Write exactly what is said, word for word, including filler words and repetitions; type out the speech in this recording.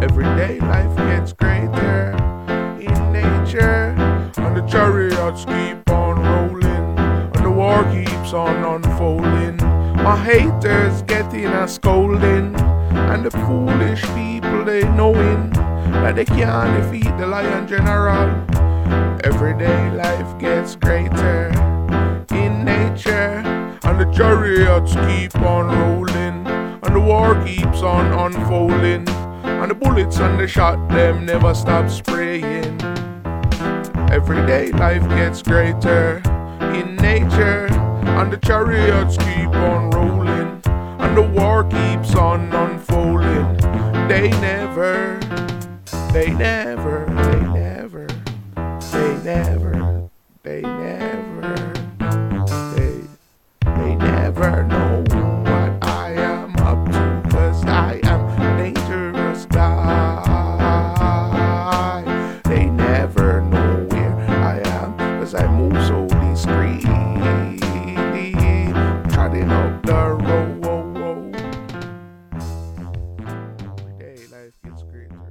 Every day life gets greater in nature, and the chariots keep on rolling, and the war keeps on unfolding. My haters getting a scolding, and the foolish people they knowing that they can't defeat the Lion General. Every day life gets greater in nature, and the chariots keep on rolling, and the war keeps on unfolding, and the bullets and the shot them never stop spraying. Every day life gets greater in nature, and the chariots keep on rolling, and the war keeps on unfolding. They never, they never, they never, they never, they never, they, they never know what I am up to, 'cause I am a dangerous guy. They never know where I am, 'cause I move so discreetly, trotting up the road. Every day life gets greater.